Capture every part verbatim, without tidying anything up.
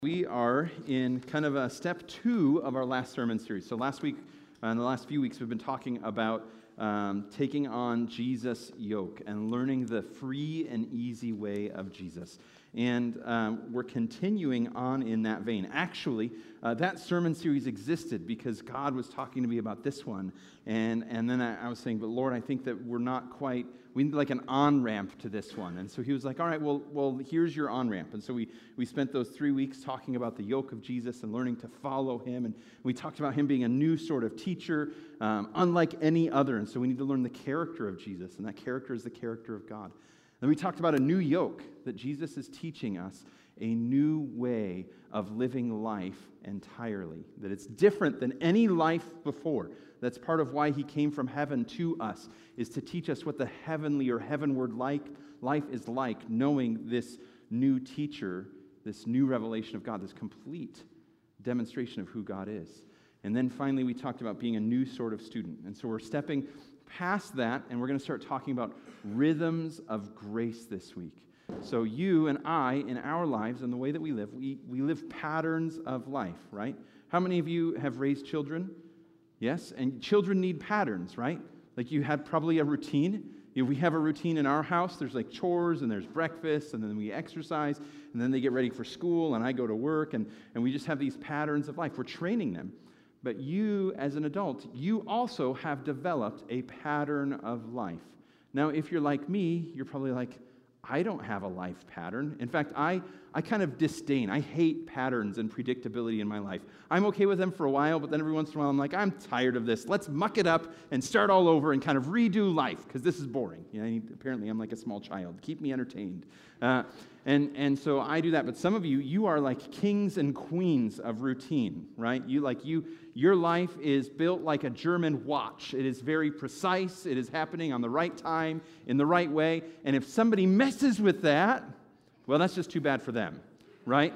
We are in kind of a step two of our last sermon series. So last week, uh, in the last few weeks, we've been talking about um, taking on Jesus' yoke and learning the free and easy way of Jesus. And um, we're continuing on in that vein. Actually, uh, that sermon series existed because God was talking to me about this one. And, and then I, I was saying, but Lord, I think that we're not quite, we need like an on-ramp to this one. And so he was like, all right, well, well, here's your on-ramp. And so we, we spent those three weeks talking about the yoke of Jesus and learning to follow him. And we talked about him being a new sort of teacher, um, unlike any other. And so we need to learn the character of Jesus. And that character is the character of God. Then we talked about a new yoke, that Jesus is teaching us a new way of living life entirely, that it's different than any life before. That's part of why he came from heaven to us, is to teach us what the heavenly or heavenward like life is like, knowing this new teacher, this new revelation of God, this complete demonstration of who God is. And then finally we talked about being a new sort of student. And so we're stepping past that, and we're going to start talking about rhythms of grace this week. So you and I, in our lives and the way that we live, we, we live patterns of life, right? How many of you have raised children? Yes? And children need patterns, right? Like you had probably a routine. You know, we have a routine in our house. There's like chores, and there's breakfast, and then we exercise, and then they get ready for school, and I go to work, and, and we just have these patterns of life. We're training them. But you, as an adult, you also have developed a pattern of life. Now, if you're like me, you're probably like, I don't have a life pattern. In fact, I, I kind of disdain, I hate patterns and predictability in my life. I'm okay with them for a while, but then every once in a while I'm like, I'm tired of this. Let's muck it up and start all over and kind of redo life, because this is boring. You know, I need, apparently I'm like a small child. Keep me entertained. Uh, and, and so I do that. But some of you, you are like kings and queens of routine, right? You like you, your life is built like a German watch. It is very precise. It is happening on the right time, in the right way. And if somebody messes with that, well, that's just too bad for them, right?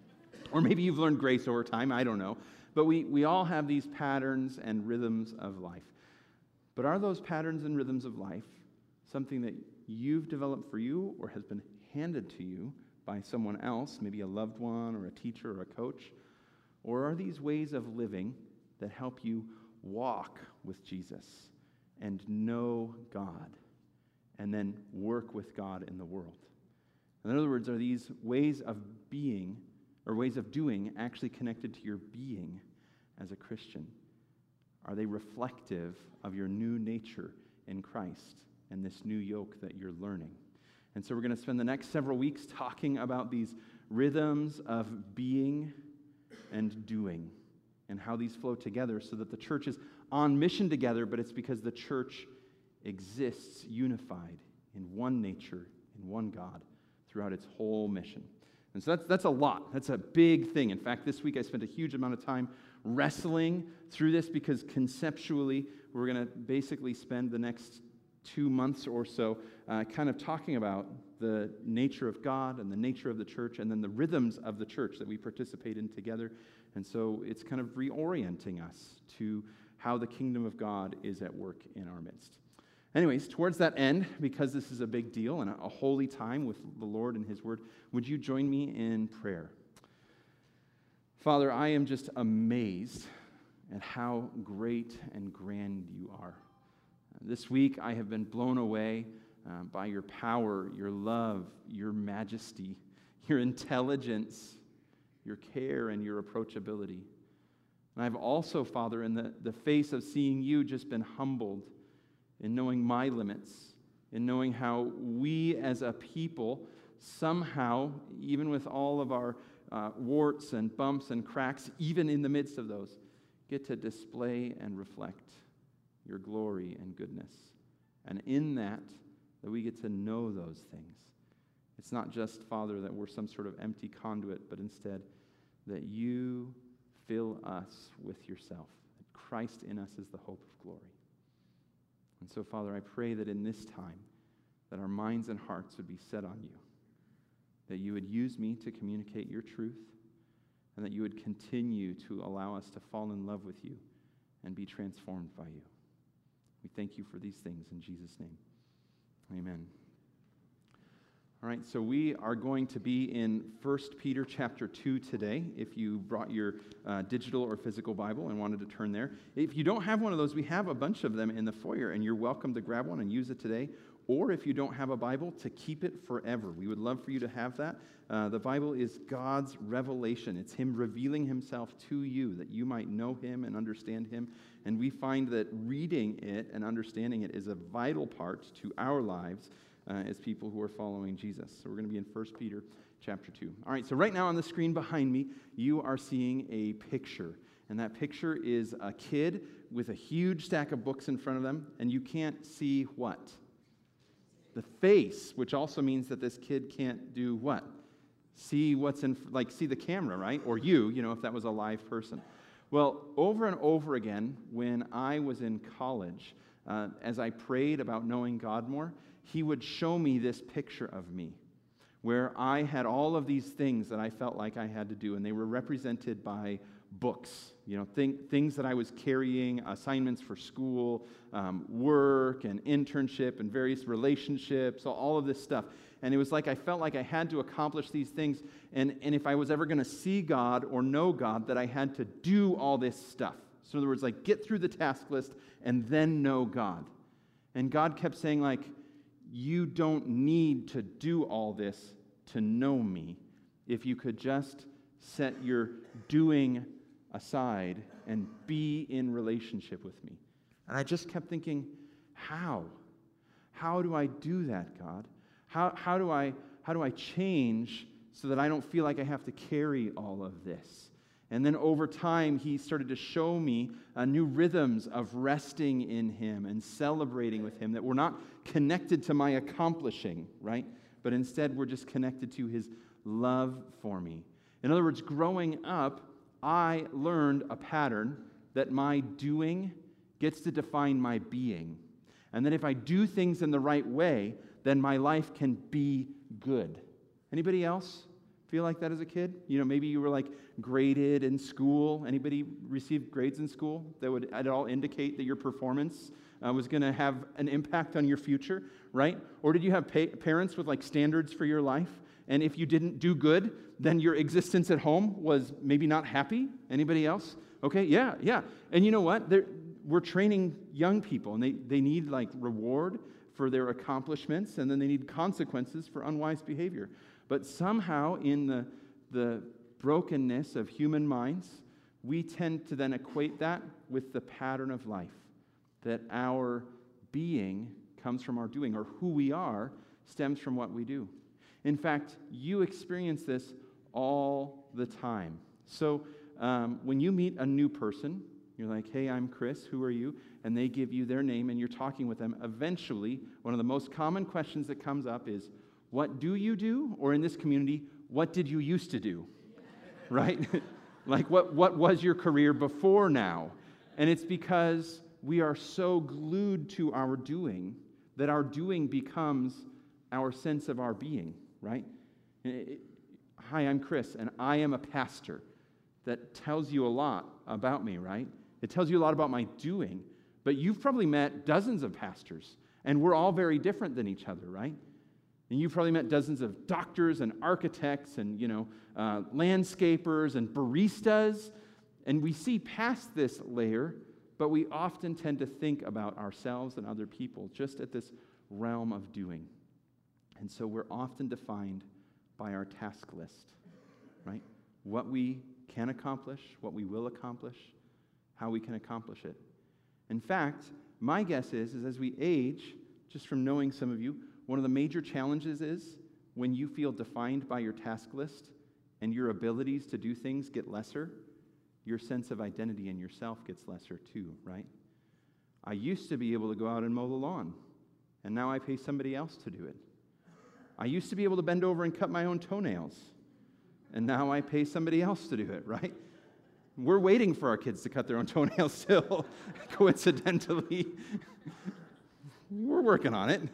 Or maybe you've learned grace over time. I don't know. But we, we all have these patterns and rhythms of life. But are those patterns and rhythms of life something that you've developed for you or has been handed to you by someone else, maybe a loved one or a teacher or a coach? Or are these ways of living that help you walk with Jesus and know God and then work with God in the world? In other words, are these ways of being or ways of doing actually connected to your being as a Christian? Are they reflective of your new nature in Christ and this new yoke that you're learning? And so we're going to spend the next several weeks talking about these rhythms of being and doing and how these flow together so that the church is on mission together, but it's because the church exists unified in one nature, in one God, throughout its whole mission. And so that's, that's a lot. That's a big thing. In fact, this week I spent a huge amount of time wrestling through this because conceptually we're going to basically spend the next two months or so uh, kind of talking about the nature of God and the nature of the church and then the rhythms of the church that we participate in together. And so it's kind of reorienting us to how the kingdom of God is at work in our midst. Anyways, towards that end, because this is a big deal and a holy time with the Lord and his word, would you join me in prayer? Father, I am just amazed at how great and grand you are. This week I have been blown away uh, by your power, your love, your majesty, your intelligence, your care, and your approachability. And I've also, Father, in the, the face of seeing you, just been humbled in knowing my limits, in knowing how we as a people somehow, even with all of our uh, warts and bumps and cracks, even in the midst of those, get to display and reflect your glory and goodness. And in that, that we get to know those things. It's not just, Father, that we're some sort of empty conduit, but instead that you fill us with yourself. That Christ in us is the hope of glory. And so, Father, I pray that in this time, that our minds and hearts would be set on you, that you would use me to communicate your truth, and that you would continue to allow us to fall in love with you and be transformed by you. We thank you for these things in Jesus' name. Amen. All right, so we are going to be in First Peter chapter two today, if you brought your uh, digital or physical Bible and wanted to turn there. If you don't have one of those, we have a bunch of them in the foyer, and you're welcome to grab one and use it today. Or if you don't have a Bible, to keep it forever. We would love for you to have that. Uh, the Bible is God's revelation. It's Him revealing Himself to you, that you might know Him and understand Him. And we find that reading it and understanding it is a vital part to our lives Uh, as people who are following Jesus. So we're going to be in First Peter chapter two. All right, so right now on the screen behind me, you are seeing a picture. And that picture is a kid with a huge stack of books in front of them, and you can't see what? The face, which also means that this kid can't do what? See what's in, like see the camera, right? Or you, you know, if that was a live person. Well, over and over again, when I was in college, uh, as I prayed about knowing God more, He would show me this picture of me where I had all of these things that I felt like I had to do, and they were represented by books, you know, th- things that I was carrying, assignments for school, um, work, and internship, and various relationships, all of this stuff. And it was like I felt like I had to accomplish these things, and, and if I was ever going to see God or know God, that I had to do all this stuff. So in other words, like get through the task list and then know God. And God kept saying, like, you don't need to do all this to know me if you could just set your doing aside and be in relationship with me. And I just kept thinking, how? How do I do that, God? How, how do I, how do I change so that I don't feel like I have to carry all of this? And then over time, He started to show me uh, new rhythms of resting in Him and celebrating with Him that were not connected to my accomplishing, right? But instead, we're just connected to His love for me. In other words, growing up, I learned a pattern that my doing gets to define my being. And that if I do things in the right way, then my life can be good. Anybody else feel like that as a kid? You know, maybe you were like graded in school. Anybody received grades in school that would at all indicate that your performance uh, was going to have an impact on your future, right? Or did you have pa- parents with like standards for your life? And if you didn't do good, then your existence at home was maybe not happy? Anybody else? Okay, yeah, yeah. And you know what? They're, we're training young people, and they, they need like reward for their accomplishments, and then they need consequences for unwise behavior. But somehow in the, the brokenness of human minds, we tend to then equate that with the pattern of life, that our being comes from our doing, or who we are stems from what we do. In fact, you experience this all the time. So um, when you meet a new person, you're like, hey, I'm Chris, who are you? And they give you their name, and you're talking with them. Eventually, one of the most common questions that comes up is, what do you do? Or in this community, what did you used to do? Right? Like, what, what was your career before now? And it's because we are so glued to our doing that our doing becomes our sense of our being, right? It, Hi, I'm Chris, and I am a pastor. That tells you a lot about me, right? It tells you a lot about my doing. But you've probably met dozens of pastors, and we're all very different than each other, right? And you've probably met dozens of doctors and architects and, you know, uh, landscapers and baristas. And we see past this layer, but we often tend to think about ourselves and other people just at this realm of doing. And so we're often defined by our task list, right? What we can accomplish, what we will accomplish, how we can accomplish it. In fact, my guess is, is as we age, just from knowing some of you, one of the major challenges is when you feel defined by your task list and your abilities to do things get lesser, your sense of identity in yourself gets lesser too, right? I used to be able to go out and mow the lawn, and now I pay somebody else to do it. I used to be able to bend over and cut my own toenails, and now I pay somebody else to do it, right? We're waiting for our kids to cut their own toenails still, coincidentally. We're working on it.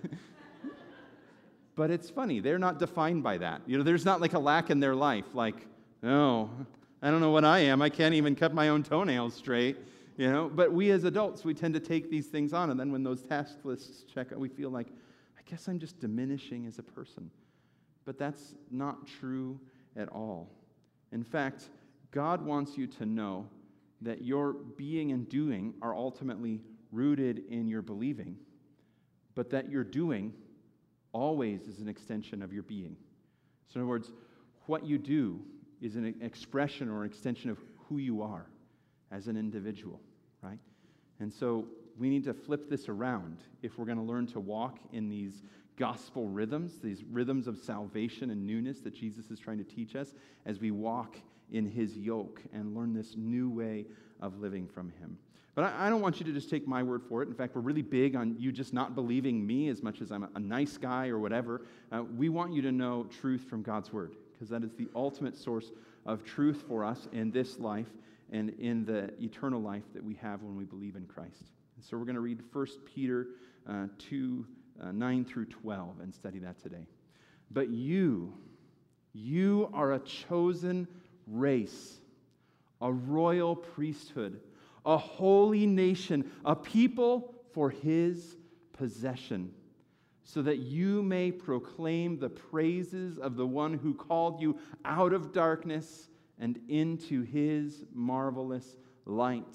But it's funny, they're not defined by that. You know, there's not like a lack in their life, like, oh, I don't know what I am. I can't even cut my own toenails straight, you know. But we as adults, we tend to take these things on, and then when those task lists check out, we feel like, I guess I'm just diminishing as a person. But that's not true at all. In fact, God wants you to know that your being and doing are ultimately rooted in your believing, but that your doing always is an extension of your being. So in other words, what you do is an expression or an extension of who you are as an individual, right? And so we need to flip this around if we're going to learn to walk in these gospel rhythms, these rhythms of salvation and newness that Jesus is trying to teach us as we walk in his yoke and learn this new way of living from him. But I, I don't want you to just take my word for it. In fact, we're really big on you just not believing me as much as I'm a, a nice guy or whatever. Uh, we want you to know truth from God's word, because that is the ultimate source of truth for us in this life and in the eternal life that we have when we believe in Christ. And so we're going to read First Peter uh, two, uh, nine through twelve and study that today. But you, you are a chosen race, a royal priesthood, a holy nation, a people for his possession, so that you may proclaim the praises of the one who called you out of darkness and into his marvelous light.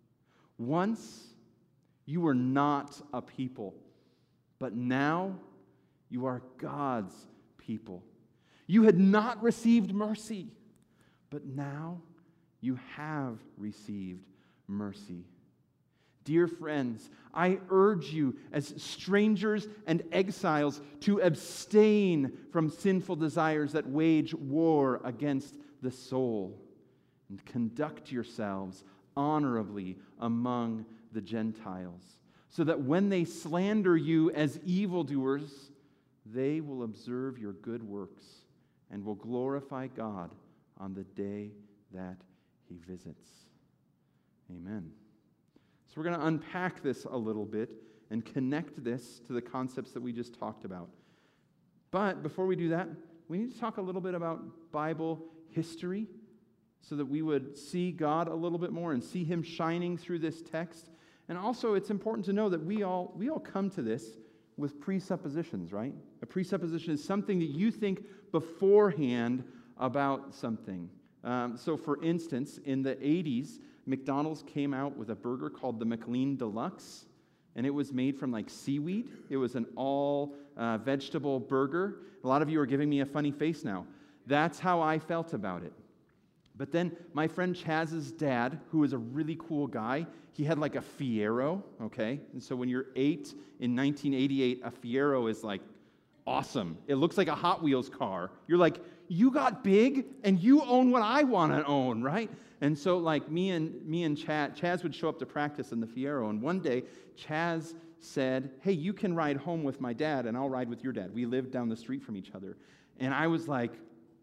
Once you were not a people, but now you are God's people. You had not received mercy, but now you have received mercy. Dear friends, I urge you as strangers and exiles to abstain from sinful desires that wage war against the soul, and conduct yourselves honorably among the Gentiles, so that when they slander you as evildoers, they will observe your good works and will glorify God on the day that he visits. Amen. So we're going to unpack this a little bit and connect this to the concepts that we just talked about. But before we do that, we need to talk a little bit about Bible history so that we would see God a little bit more and see him shining through this text. And also, it's important to know that we all we all come to this with presuppositions, right? A presupposition is something that you think beforehand about something. Um, so, for instance, in the eighties, McDonald's came out with a burger called the McLean Deluxe, and it was made from like seaweed. It was an all uh, vegetable burger. A lot of you are giving me a funny face now. That's how I felt about it. But then my friend Chaz's dad, who was a really cool guy, he had like a Fiero, okay? And so when you're eight in nineteen eighty-eight, a Fiero is like awesome. It looks like a Hot Wheels car. You're like, you got big and you own what I want to own, right? And so like me and me and Chaz, Chaz would show up to practice in the Fiero, and one day Chaz said, hey, you can ride home with my dad and I'll ride with your dad. We lived down the street from each other. And I was like,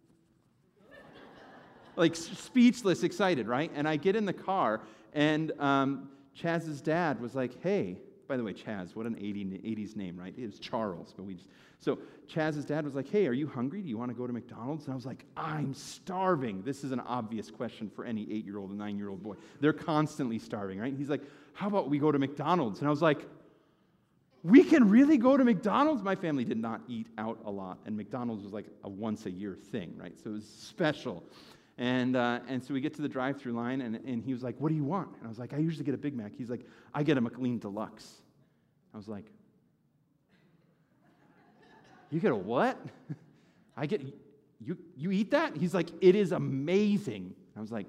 like speechless, excited, right? And I get in the car, and um, Chaz's dad was like, hey, by the way, Chaz, what an eighties name, right? It was Charles, but we just... So Chaz's dad was like, hey, are you hungry? Do you want to go to McDonald's? And I was like, I'm starving. This is an obvious question for any eight-year-old and nine-year-old boy. They're constantly starving, right? And he's like, how about we go to McDonald's? And I was like, we can really go to McDonald's? My family did not eat out a lot, and McDonald's was like a once-a-year thing, right? So it was special. And uh, and so we get to the drive-thru line, and, and he was like, what do you want? And I was like, I usually get a Big Mac. He's like, I get a McLean Deluxe. I was like, you get a what? I get, you you eat that? He's like, it is amazing. I was like,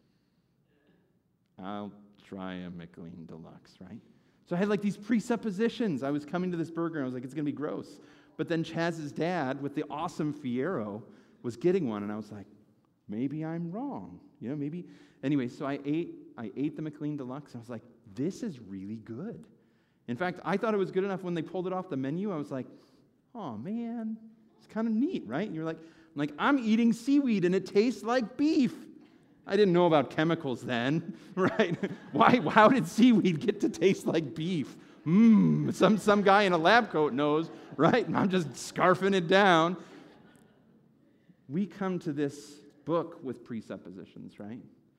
I'll try a McLean Deluxe, right? So I had like these presuppositions. I was coming to this burger, and I was like, it's going to be gross. But then Chaz's dad, with the awesome Fiero, was getting one, and I was like, maybe I'm wrong. You know, maybe. Anyway, so I ate I ate the McLean Deluxe. I was like, this is really good. In fact, I thought it was good enough when they pulled it off the menu. I was like, oh, man, it's kind of neat, right? And you're like, I'm like, I'm eating seaweed, and it tastes like beef. I didn't know about chemicals then, right? Why? How did seaweed get to taste like beef? Mmm, some, some guy in a lab coat knows, right? And I'm just scarfing it down. We come to this book with presuppositions, right?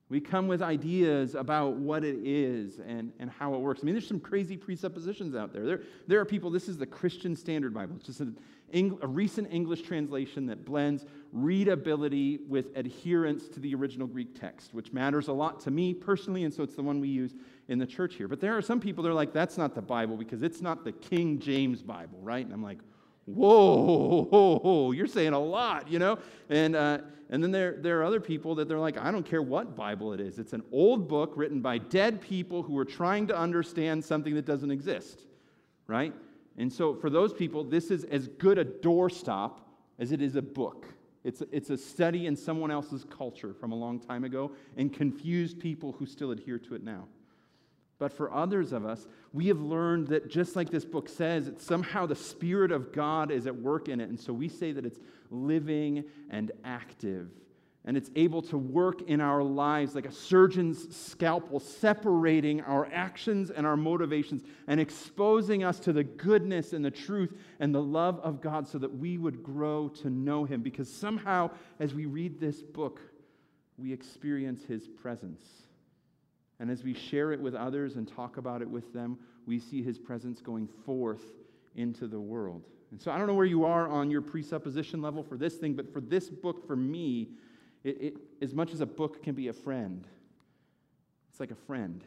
We come with ideas about what it is and, and how it works. I mean, there's some crazy presuppositions out there. There, there are people, this is the Christian Standard Bible. It's just an, a recent English translation that blends readability with adherence to the original Greek text, which matters a lot to me personally, and so it's the one we use in the church here. But there are some people that are like, that's not the Bible because it's not the King James Bible, right? And I'm like, whoa, whoa, whoa, you're saying a lot, you know? And uh, and then there, there are other people that they're like, I don't care what Bible it is. It's an old book written by dead people who are trying to understand something that doesn't exist, right? And so for those people, this is as good a doorstop as it is a book. It's a, it's a study in someone else's culture from a long time ago and confused people who still adhere to it now. But for others of us, we have learned that just like this book says, it's somehow the Spirit of God is at work in it. And so we say that it's living and active. And it's able to work in our lives like a surgeon's scalpel, separating our actions and our motivations and exposing us to the goodness and the truth and the love of God so that we would grow to know Him. Because somehow, as we read this book, we experience His presence. And as we share it with others and talk about it with them, we see His presence going forth into the world. And so I don't know where you are on your presupposition level for this thing, but for this book, for me, it, it, as much as a book can be a friend, it's like a friend.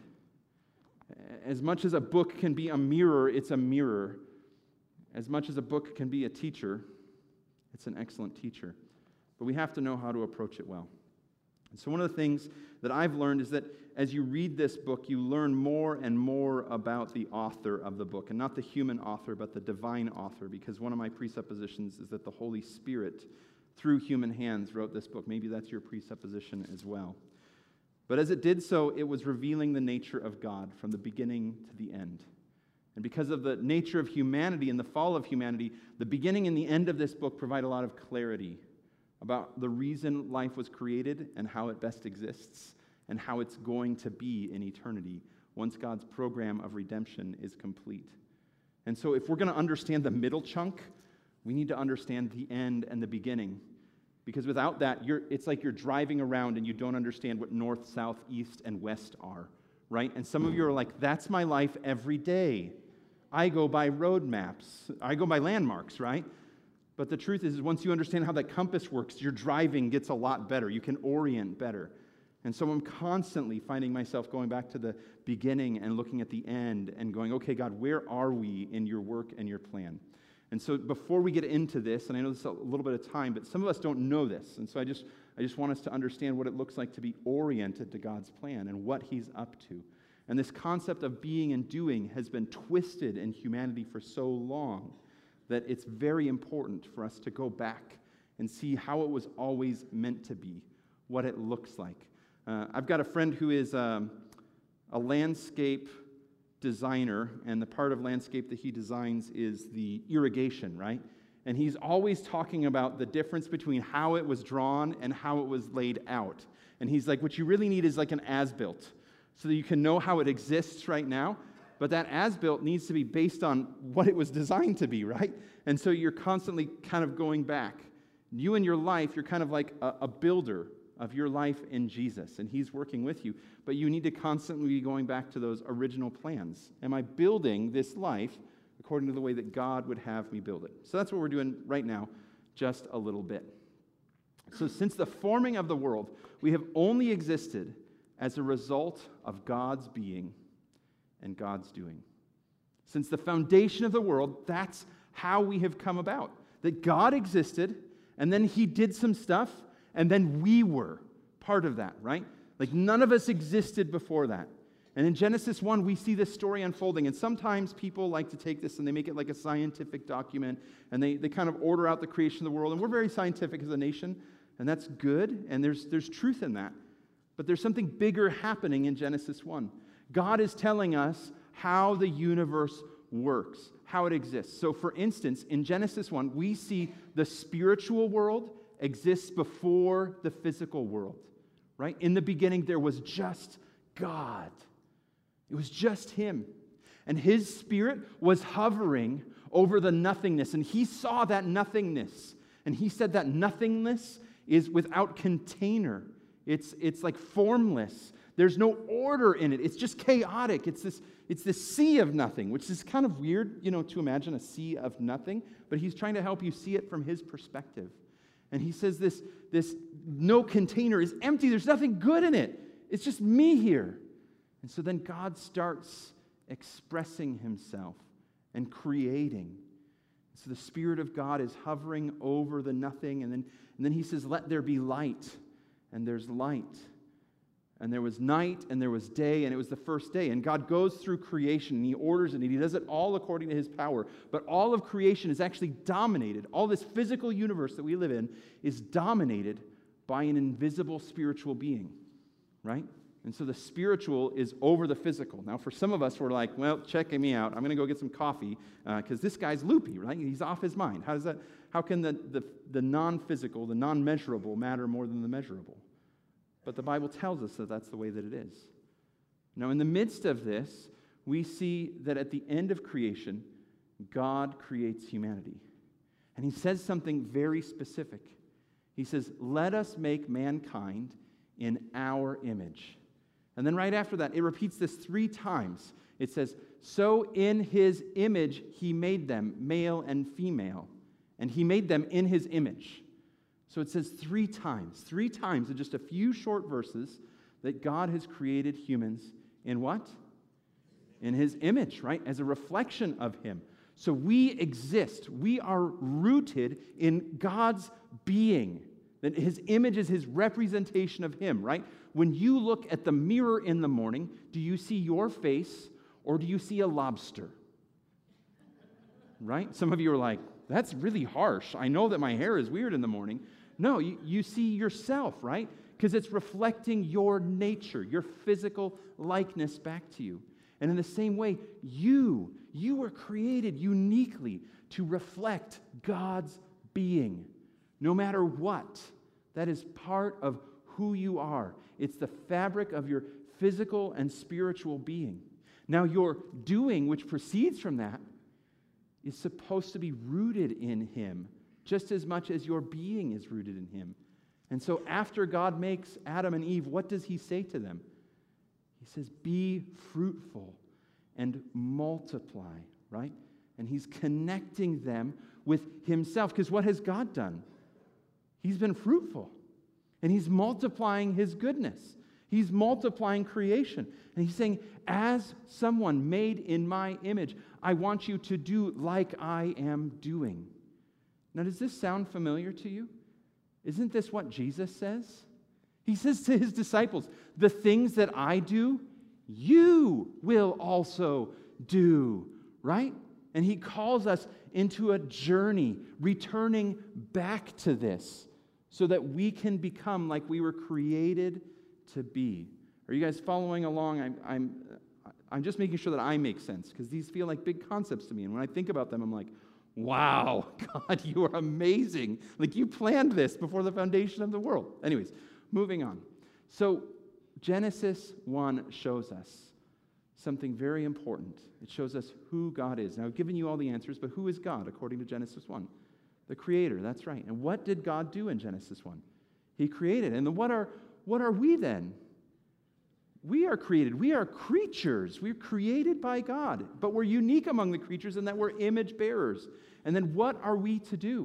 As much as a book can be a mirror, it's a mirror. As much as a book can be a teacher, it's an excellent teacher. But we have to know how to approach it well. And so one of the things that I've learned is that as you read this book, you learn more and more about the author of the book, and not the human author, but the divine author, because one of my presuppositions is that the Holy Spirit, through human hands, wrote this book. Maybe that's your presupposition as well. But as it did so, it was revealing the nature of God from the beginning to the end. And because of the nature of humanity and the fall of humanity, the beginning and the end of this book provide a lot of clarity about the reason life was created and how it best exists and how it's going to be in eternity once God's program of redemption is complete. And so if we're going to understand the middle chunk, we need to understand the end and the beginning. Because without that, you're, it's like you're driving around and you don't understand what north, south, east, and west are, right? And some of you are like, that's my life every day. I go by road maps. I go by landmarks, right? But the truth is, is once you understand how that compass works, your driving gets a lot better. You can orient better. And so I'm constantly finding myself going back to the beginning and looking at the end and going, okay, God, where are we in your work and your plan? And so before we get into this, and I know this is a little bit of time, but some of us don't know this. And so I just, I just want us to understand what it looks like to be oriented to God's plan and what He's up to. And this concept of being and doing has been twisted in humanity for so long that it's very important for us to go back and see how it was always meant to be, what it looks like. Uh, I've got a friend who is um, a landscape designer, and the part of landscape that he designs is the irrigation, right? And he's always talking about the difference between how it was drawn and how it was laid out. And he's like, what you really need is like an as-built, so that you can know how it exists right now. But that as-built needs to be based on what it was designed to be, right? And so you're constantly kind of going back. You in your life, you're kind of like a, a builder of your life in Jesus, and He's working with you. But you need to constantly be going back to those original plans. Am I building this life according to the way that God would have me build it? So that's what we're doing right now, just a little bit. So since the forming of the world, we have only existed as a result of God's being and God's doing. Since the foundation of the world, that's how we have come about. That God existed, and then He did some stuff, and then we were part of that, right? Like none of us existed before that. And in Genesis one, we see this story unfolding, and sometimes people like to take this and they make it like a scientific document, and they, they kind of order out the creation of the world, and we're very scientific as a nation, and that's good, and there's, there's truth in that. But there's something bigger happening in Genesis one. God is telling us how the universe works, how it exists. So for instance, in Genesis one, we see the spiritual world exists before the physical world, right? In the beginning, there was just God. It was just Him. And His Spirit was hovering over the nothingness, and He saw that nothingness. And He said that nothingness is without container. It's, it's like formless. There's no order in it. It's just chaotic. It's this, it's this sea of nothing, which is kind of weird, you know, to imagine a sea of nothing. But he's trying to help you see it from his perspective. And he says this, this no container is empty. There's nothing good in it. It's just me here. And so then God starts expressing himself and creating. So the Spirit of God is hovering over the nothing. And then, and then he says, let there be light. And there's light. And there was night and there was day, and it was the first day. And God goes through creation, and he orders it, and he does it all according to his power. But all of creation is actually dominated. All this physical universe that we live in is dominated by an invisible spiritual being, right? And so the spiritual is over the physical. Now, for some of us, we're like, well, check me out. I'm going to go get some coffee because uh, this guy's loopy, right? He's off his mind. How does that? How can the, the, the non-physical, the non-measurable matter more than the measurable? But the Bible tells us that that's the way that it is. Now, in the midst of this, we see that at the end of creation, God creates humanity. And he says something very specific. He says, let us make mankind in our image. And then right after that, it repeats this three times. It says, so in his image he made them, male and female. And he made them in his image. So it says three times, three times in just a few short verses that God has created humans in what? In his image, right? As a reflection of him. So we exist. We are rooted in God's being. That his image is his representation of him, right? When you look at the mirror in the morning, do you see your face or do you see a lobster? Right? Some of you are like, that's really harsh. I know that my hair is weird in the morning. No, you, you see yourself, right? Because it's reflecting your nature, your physical likeness back to you. And in the same way, you, you were created uniquely to reflect God's being. No matter what, that is part of who you are. It's the fabric of your physical and spiritual being. Now, your doing, which proceeds from that, is supposed to be rooted in him, just as much as your being is rooted in him. And so after God makes Adam and Eve, what does he say to them? He says, be fruitful and multiply, right? And he's connecting them with himself. Because what has God done? He's been fruitful. And he's multiplying his goodness. He's multiplying creation. And he's saying, as someone made in my image, I want you to do like I am doing. Now, does this sound familiar to you? Isn't this what Jesus says? He says to his disciples, the things that I do, you will also do, right? And he calls us into a journey, returning back to this, so that we can become like we were created to be. Are you guys following along? I'm, I'm, I'm just making sure that I make sense, because these feel like big concepts to me. And when I think about them, I'm like, wow, God, you are amazing. Like you planned this before the foundation of the world. Anyways, moving on. So Genesis one shows us something very important. It shows us who God is. Now, I've given you all the answers, but who is God according to Genesis one? The Creator, that's right. And what did God do in Genesis one? He created. And then what are, what are we then? We are created. We are creatures. We're created by God. But we're unique among the creatures in that we're image bearers. And then what are we to do?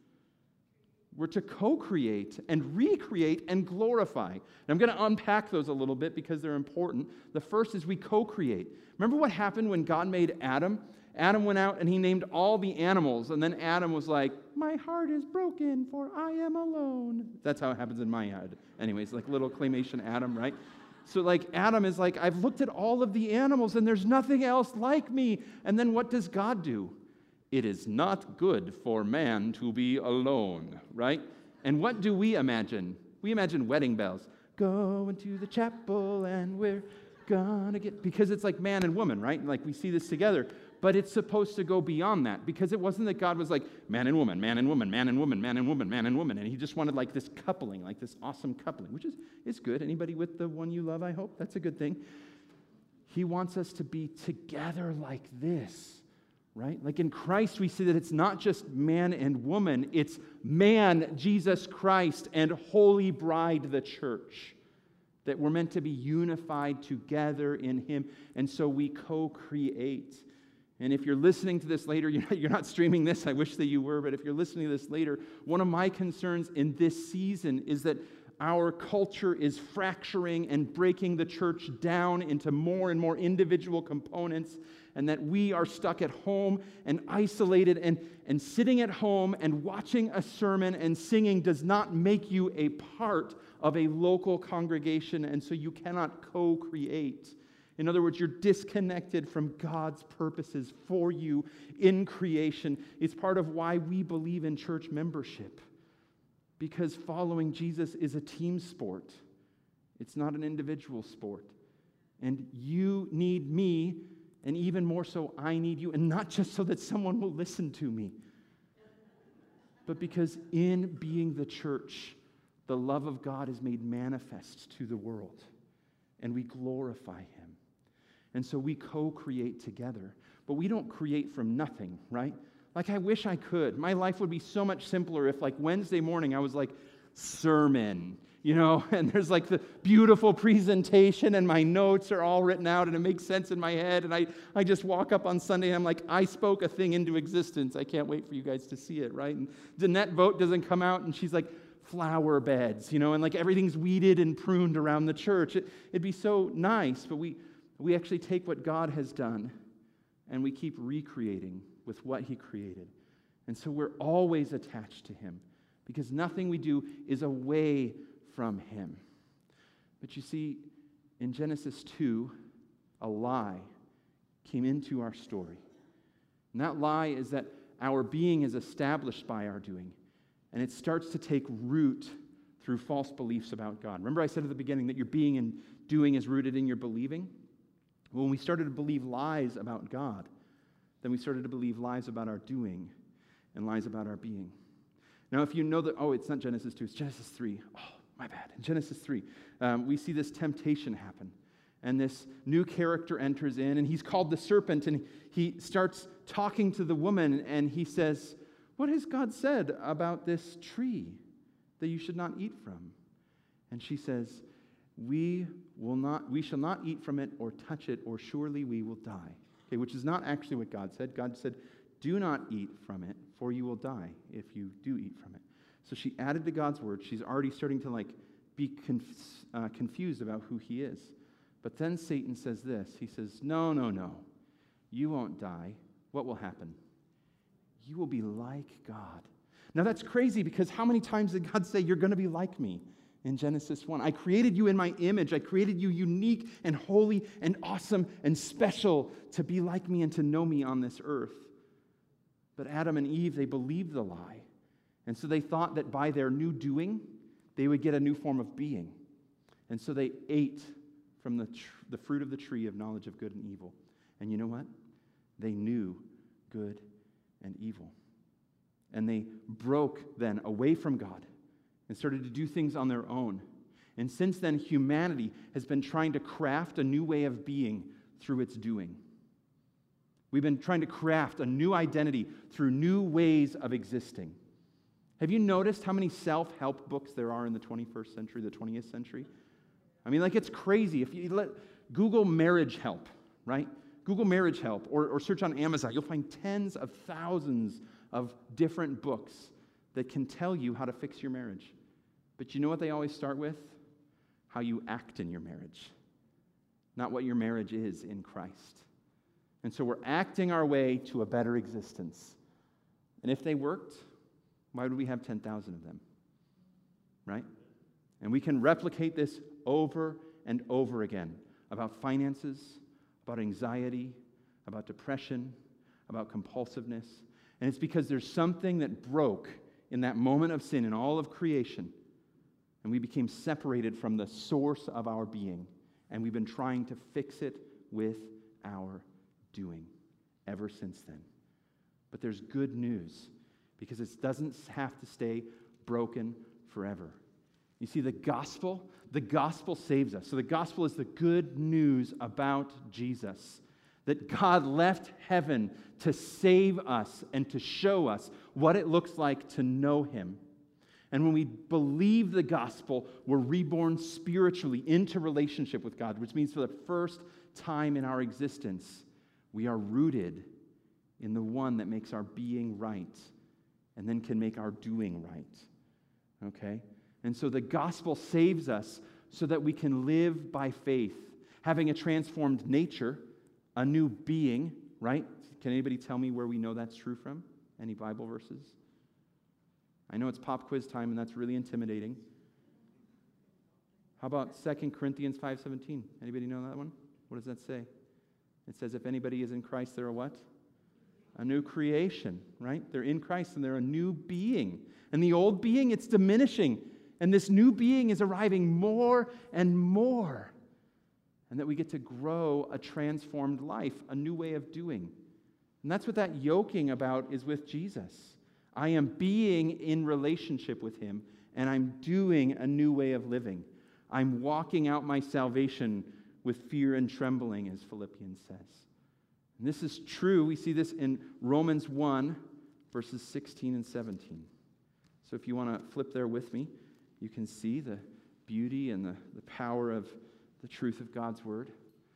We're to co-create and recreate and glorify. And I'm going to unpack those a little bit because they're important. The first is we co-create. Remember what happened when God made Adam? Adam went out and he named all the animals. And then Adam was like, my heart is broken for I am alone. That's how it happens in my head. Anyways, like little claymation Adam, right? So like Adam is like, I've looked at all of the animals and there's nothing else like me. And then what does God do? It is not good for man to be alone, right? And what do we imagine? We imagine wedding bells. Go into the chapel and we're gonna get... Because it's like man and woman, right? Like we see this together. But it's supposed to go beyond that, because it wasn't that God was like, man and woman, man and woman, man and woman, man and woman, man and woman, and he just wanted like this coupling, like this awesome coupling, which is, is good. Anybody with the one you love, I hope? That's a good thing. He wants us to be together like this, right? Like in Christ, we see that it's not just man and woman, it's man, Jesus Christ, and holy bride, the church, that we're meant to be unified together in him, and so we co-create. And if you're listening to this later, you're not, you're not streaming this, I wish that you were, but if you're listening to this later, one of my concerns in this season is that our culture is fracturing and breaking the church down into more and more individual components, and that we are stuck at home and isolated, and, and sitting at home and watching a sermon and singing does not make you a part of a local congregation, and so you cannot co-create. In other words, you're disconnected from God's purposes for you in creation. It's part of why we believe in church membership. Because following Jesus is a team sport. It's not an individual sport. And you need me, and even more so, I need you. And not just so that someone will listen to me, but because in being the church, the love of God is made manifest to the world, and we glorify him. And so we co-create together. But we don't create from nothing, right? Like, I wish I could. My life would be so much simpler if, like, Wednesday morning I was like, sermon, you know, and there's like the beautiful presentation and my notes are all written out and it makes sense in my head. And I, I just walk up on Sunday and I'm like, I spoke a thing into existence. I can't wait for you guys to see it, right? And Danette Vogt doesn't come out and she's like, flower beds, you know, and like everything's weeded and pruned around the church. It, it'd be so nice, but we, we actually take what God has done and we keep recreating with what he created. And so we're always attached to him because nothing we do is away from him. But you see, in Genesis two, a lie came into our story. And that lie is that our being is established by our doing, and it starts to take root through false beliefs about God. Remember I said at the beginning that your being and doing is rooted in your believing? When we started to believe lies about God, then we started to believe lies about our doing and lies about our being. Now, if you know that, oh, it's not Genesis two, it's Genesis three. Oh, my bad. In Genesis three, um, we see this temptation happen. And this new character enters in, and he's called the serpent, and he starts talking to the woman, and he says, what has God said about this tree that you should not eat from? And she says, we will not, we shall not eat from it or touch it, or surely we will die. Okay, which is not actually what God said. God said, do not eat from it, for you will die if you do eat from it. So she added to God's word. She's already starting to like be conf- uh, confused about who he is. But then Satan says this. He says, no, no, no. You won't die. What will happen? You will be like God. Now that's crazy because how many times did God say, you're going to be like me? In Genesis one, I created you in my image. I created you unique and holy and awesome and special to be like me and to know me on this earth. But Adam and Eve, they believed the lie. And so they thought that by their new doing, they would get a new form of being. And so they ate from the, tr- the fruit of the tree of knowledge of good and evil. And you know what? They knew good and evil. And they broke then away from God and started to do things on their own. And since then, humanity has been trying to craft a new way of being through its doing. We've been trying to craft a new identity through new ways of existing. Have you noticed how many self-help books there are in the twenty-first century, the twentieth century? I mean, like, it's crazy. If you let Google marriage help, right? Google marriage help, or, or search on Amazon, you'll find tens of thousands of different books that can tell you how to fix your marriage. But you know what they always start with? How you act in your marriage, not what your marriage is in Christ. And so we're acting our way to a better existence. And if they worked, why would we have ten thousand of them? Right? And we can replicate this over and over again about finances, about anxiety, about depression, about compulsiveness. And it's because there's something that broke in that moment of sin in all of creation, and we became separated from the source of our being, and we've been trying to fix it with our doing ever since then. But there's good news, because it doesn't have to stay broken forever. You see, the gospel, the gospel saves us. So the gospel is the good news about Jesus, that God left heaven to save us and to show us what it looks like to know him. And when we believe the gospel, we're reborn spiritually into relationship with God, which means for the first time in our existence, we are rooted in the one that makes our being right and then can make our doing right. Okay? And so the gospel saves us so that we can live by faith, having a transformed nature, a new being, right? Can anybody tell me where we know that's true from? Any Bible verses? I know it's pop quiz time, and that's really intimidating. How about Second Corinthians five seventeen? Anybody know that one? What does that say? It says, if anybody is in Christ, they're a what? A new creation, right? They're in Christ, and they're a new being. And the old being, it's diminishing. And this new being is arriving more and more. And that we get to grow a transformed life, a new way of doing. And that's what that yoking about is with Jesus. I am being in relationship with him, and I'm doing a new way of living. I'm walking out my salvation with fear and trembling, as Philippians says. And this is true. We see this in Romans one, verses sixteen and seventeen. So if you want to flip there with me, you can see the beauty and the, the power of the truth of God's word.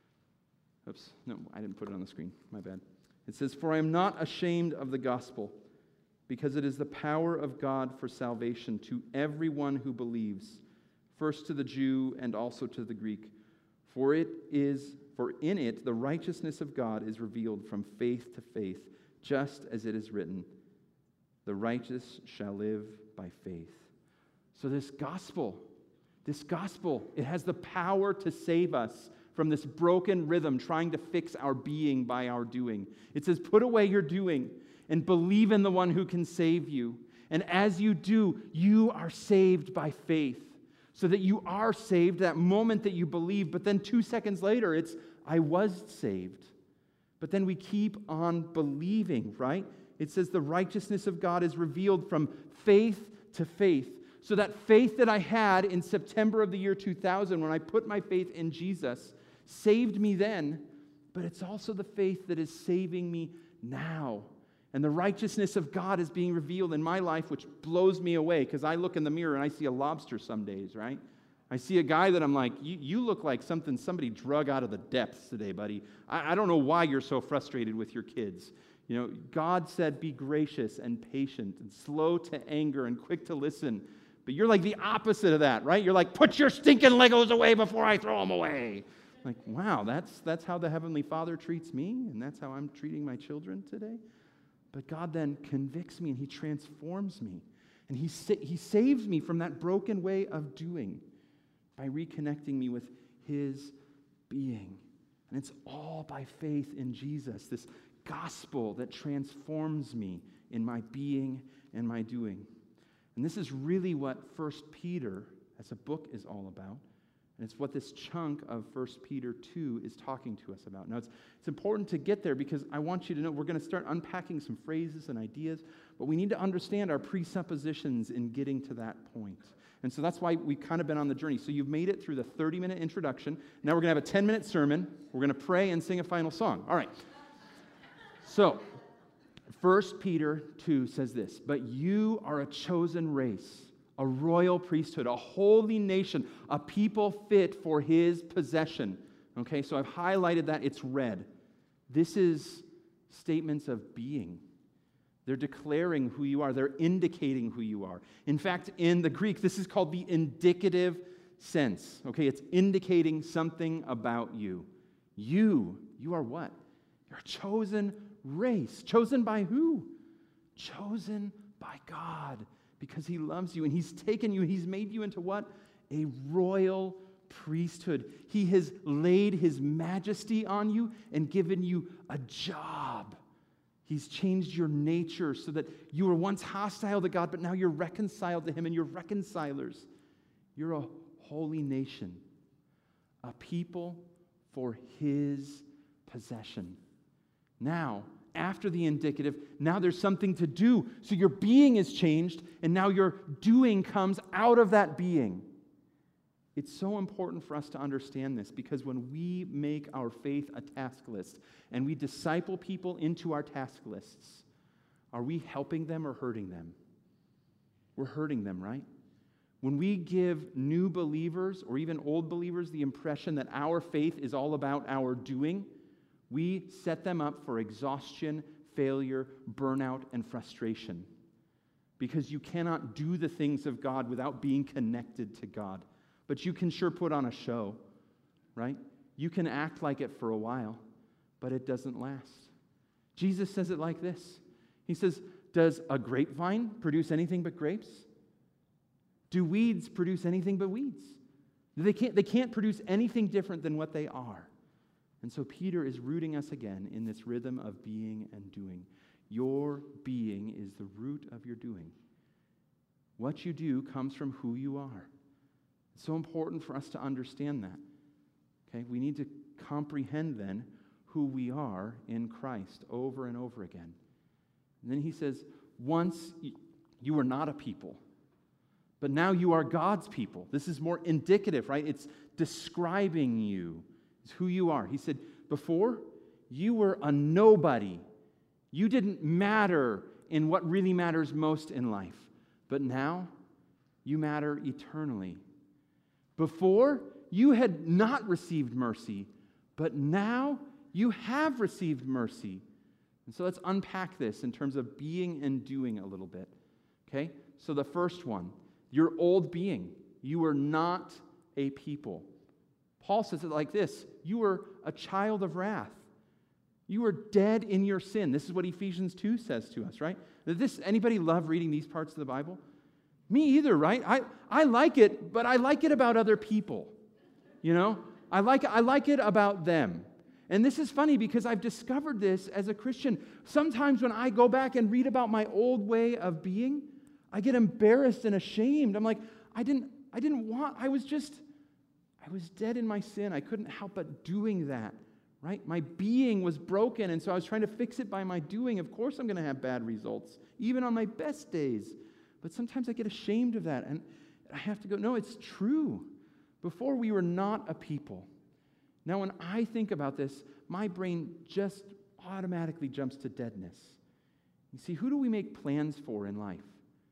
Oops, no, I didn't put it on the screen. My bad. It says, for I am not ashamed of the gospel, because it is the power of God for salvation to everyone who believes, first to the Jew and also to the Greek. For it is, for in it the righteousness of God is revealed from faith to faith, just as it is written, the righteous shall live by faith. So this gospel, this gospel, it has the power to save us from this broken rhythm trying to fix our being by our doing. It says, put away your doing and believe in the one who can save you. And as you do, you are saved by faith. So that you are saved that moment that you believe, but then two seconds later, it's, I was saved. But then we keep on believing, right? It says the righteousness of God is revealed from faith to faith. So that faith that I had in September of the year two thousand, when I put my faith in Jesus, saved me then, but it's also the faith that is saving me now. And the righteousness of God is being revealed in my life, which blows me away, because I look in the mirror and I see a lobster some days, right? I see a guy that I'm like, you, you look like something somebody drug out of the depths today, buddy. I, I don't know why you're so frustrated with your kids. You know, God said, be gracious and patient and slow to anger and quick to listen. But you're like the opposite of that, right? You're like, put your stinking Legos away before I throw them away. Like, wow, that's, that's how the Heavenly Father treats me, and that's how I'm treating my children today. But God then convicts me, and he transforms me. And he, sa- he saves me from that broken way of doing by reconnecting me with his being. And it's all by faith in Jesus, this gospel that transforms me in my being and my doing. And this is really what First Peter as a book is all about. And it's what this chunk of First Peter two is talking to us about. Now, it's, it's important to get there because I want you to know we're going to start unpacking some phrases and ideas, but we need to understand our presuppositions in getting to that point. And so that's why we've kind of been on the journey. So you've made it through the thirty-minute introduction. Now we're going to have a ten-minute sermon. We're going to pray and sing a final song. All right. So, First Peter two says this, but you are a chosen race, a royal priesthood, a holy nation, a people fit for his possession. Okay, so I've highlighted that. It's red. This is statements of being. They're declaring who you are. They're indicating who you are. In fact, in the Greek, this is called the indicative sense. Okay, it's indicating something about you. You, you are what? You're a chosen race. Chosen by who? Chosen by God. Because he loves you and he's taken you, he's made you into what? A royal priesthood. He has laid his majesty on you and given you a job. He's changed your nature so that you were once hostile to God, but now you're reconciled to him and you're reconcilers. You're a holy nation, a people for his possession. Now, after the indicative, now there's something to do. So your being is changed, and now your doing comes out of that being. It's so important for us to understand this because when we make our faith a task list and we disciple people into our task lists, are we helping them or hurting them? We're hurting them, right? When we give new believers or even old believers the impression that our faith is all about our doing, we set them up for exhaustion, failure, burnout, and frustration. Because you cannot do the things of God without being connected to God. But you can sure put on a show, right? You can act like it for a while, but it doesn't last. Jesus says it like this. He says, does a grapevine produce anything but grapes? Do weeds produce anything but weeds? They can't, they can't produce anything different than what they are. And so Peter is rooting us again in this rhythm of being and doing. Your being is the root of your doing. What you do comes from who you are. It's so important for us to understand that. Okay, we need to comprehend then who we are in Christ over and over again. And then he says, once you were not a people, but now you are God's people. This is more indicative, right? It's describing you. It's who you are. He said, before, you were a nobody. You didn't matter in what really matters most in life. But now, you matter eternally. Before, you had not received mercy, but now you have received mercy. And so let's unpack this in terms of being and doing a little bit. Okay? So the first one, your old being. You were not a people. Paul says it like this. You were a child of wrath. You were dead in your sin. This is what Ephesians two says to us, right? Does this, anybody love reading these parts of the Bible? Me either, right? I, I like it, but I like it about other people. You know? I like, I like it about them. And this is funny because I've discovered this as a Christian. Sometimes when I go back and read about my old way of being, I get embarrassed and ashamed. I'm like, I didn't, I didn't want, I was just, I was dead in my sin. I couldn't help but doing that, right? My being was broken, and so I was trying to fix it by my doing. Of course I'm going to have bad results, even on my best days. But sometimes I get ashamed of that, and I have to go, no, it's true. Before we were not a people. Now, when I think about this, my brain just automatically jumps to deadness. You see, who do we make plans for in life?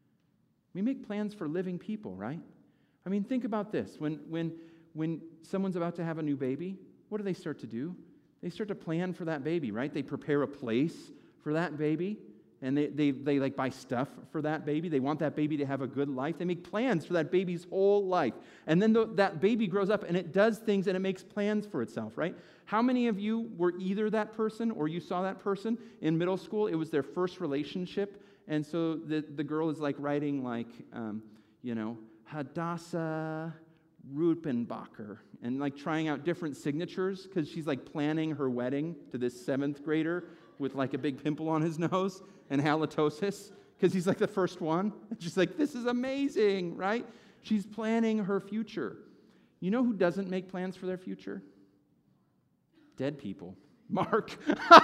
We make plans for living people, right? I mean, think about this. When, when, when someone's about to have a new baby, what do they start to do? They start to plan for that baby, right? They prepare a place for that baby. And they, they, they like buy stuff for that baby. They want that baby to have a good life. They make plans for that baby's whole life. And then the, that baby grows up and it does things and it makes plans for itself, right? How many of you were either that person or you saw that person in middle school? It was their first relationship. And so the, the girl is like writing like, um, you know, Hadassah Rupenbacher, and like trying out different signatures because she's like planning her wedding to this seventh grader with like a big pimple on his nose and halitosis, because he's like the first one. And she's like, this is amazing, right? She's planning her future. You know who doesn't make plans for their future? Dead people. Mark.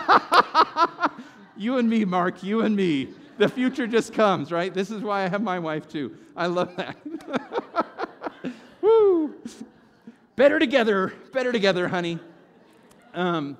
You and me, Mark, you and me. The future just comes, right? This is why I have my wife too. I love that. Woo! Better together, better together, honey. Um,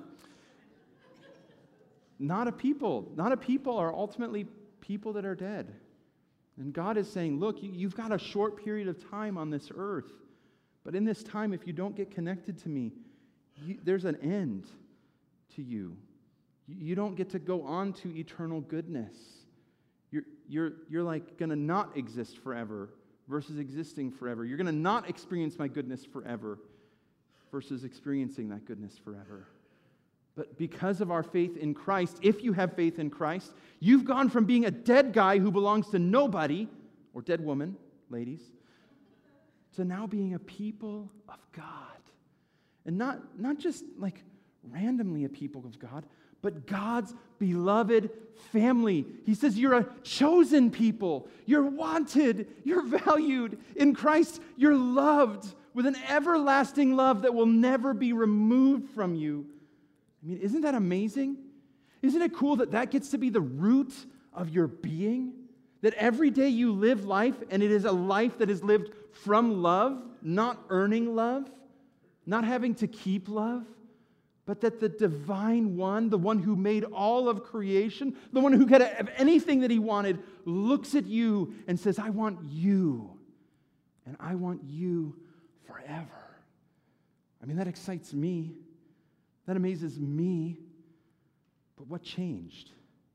Not a people. Not a people are ultimately people that are dead. And God is saying, look, you, you've got a short period of time on this earth. But in this time, if you don't get connected to me, you, there's an end to you. you. You don't get to go on to eternal goodness. You're, you're, you're like going to not exist forever versus existing forever. You're going to not experience my goodness forever versus experiencing that goodness forever. But because of our faith in Christ, if you have faith in Christ, you've gone from being a dead guy who belongs to nobody, or dead woman, ladies, to now being a people of God. And not, not just like randomly a people of God, but God's beloved family. He says you're a chosen people. You're wanted. You're valued. In Christ, you're loved with an everlasting love that will never be removed from you. I mean, isn't that amazing? Isn't it cool that that gets to be the root of your being? That every day you live life, and it is a life that is lived from love, not earning love, not having to keep love, but that the divine one, the one who made all of creation, the one who could have anything that he wanted, looks at you and says, I want you, and I want you forever. I mean, that excites me. That amazes me. But what changed?